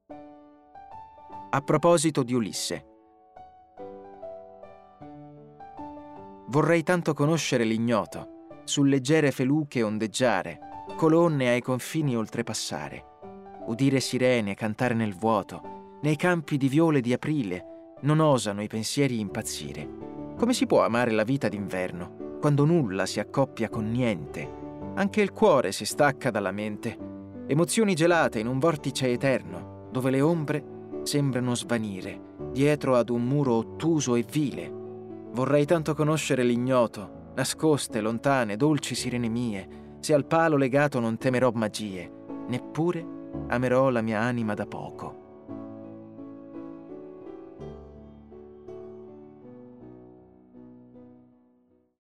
A proposito di Ulisse. Vorrei tanto conoscere l'ignoto, su leggere feluche ondeggiare, colonne ai confini oltrepassare, udire sirene cantare nel vuoto, nei campi di viole di aprile, non osano i pensieri impazzire. Come si può amare la vita d'inverno, quando nulla si accoppia con niente? Anche il cuore si stacca dalla mente, emozioni gelate in un vortice eterno, dove le ombre sembrano svanire dietro ad un muro ottuso e vile. Vorrei tanto conoscere l'ignoto, nascoste, lontane, dolci sirene mie. Se al palo legato non temerò magie, neppure amerò la mia anima da poco.